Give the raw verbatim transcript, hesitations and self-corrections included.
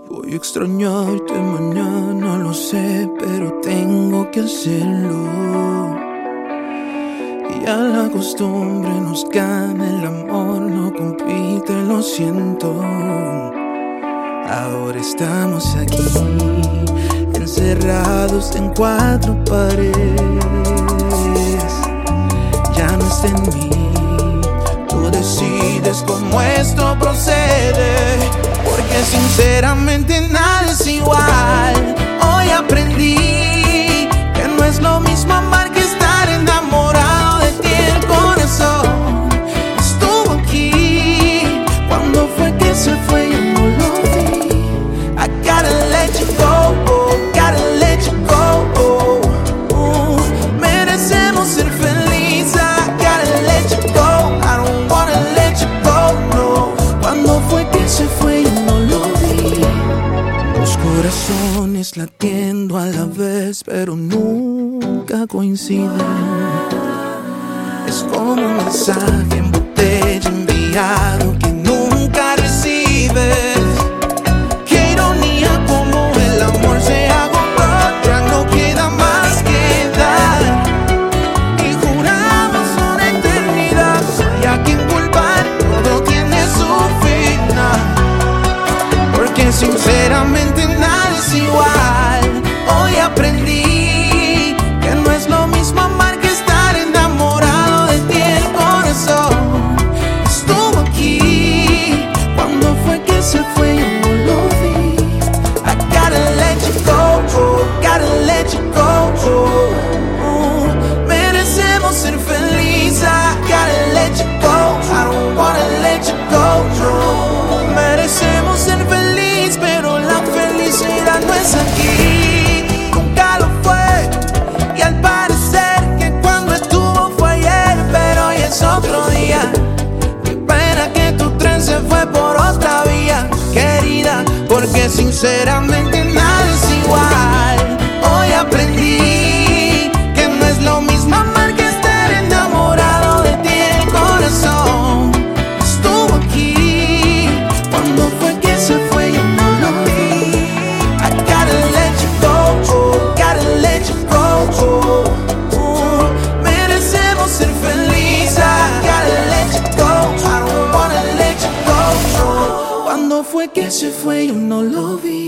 Voy a extrañarte mañana, lo sé, pero tengo que hacerlo. Y a la costumbre nos gana, el amor no compite, lo siento. Ahora estamos aquí, encerrados en cuatro paredes. Ya no está en mí, tú decides cómo esto procede. Porque sinceramente nada es igual. Hoy aprendí que no es lo mismo amar que estar enamorado de ti. El corazón estuvo aquí cuando fue que se fue, yo no lo vi. I gotta let you go, gotta let you go. uh, Merecemos ser felices. I gotta let you go, I don't wanna let you go, no. Cuando fue que se fue, yo no lo vi. Los corazones latiendo a la vez, pero nunca coinciden. Es como un mensaje en botella enviado que nunca recibes. Qué ironía como el amor se agotó, ya no queda más que dar. Y juramos una eternidad, y a quien culpar, todo tiene su final. Porque sinceramente nada es igual. Hoy aprendí que no es lo mismo amar que estar enamorado de ti. El corazón estuvo aquí cuando fue que se fue, yo no lo vi. I gotta let you go, gotta let you go. uh, Merecemos ser felices. I gotta let you go, I don't wanna let you go, no. Merecemos ser felices, pero la felicidad no es aquí, nunca lo fue. Y al parecer que cuando estuvo fue ayer, pero hoy es otro día. Qué pena que tu tren se fue por otra vía, querida, porque sinceramente nada es igual. Hoy aprendí que no es lo mismo amar que estar enamorado de ti. El corazón estuvo aquí cuando fue que se fue, yo no lo vi. I gotta let you go, gotta let you go. uh, Merecemos ser felices. I gotta let you go, I don't wanna let you go, no. Cuando fue que se fue, yo no lo vi.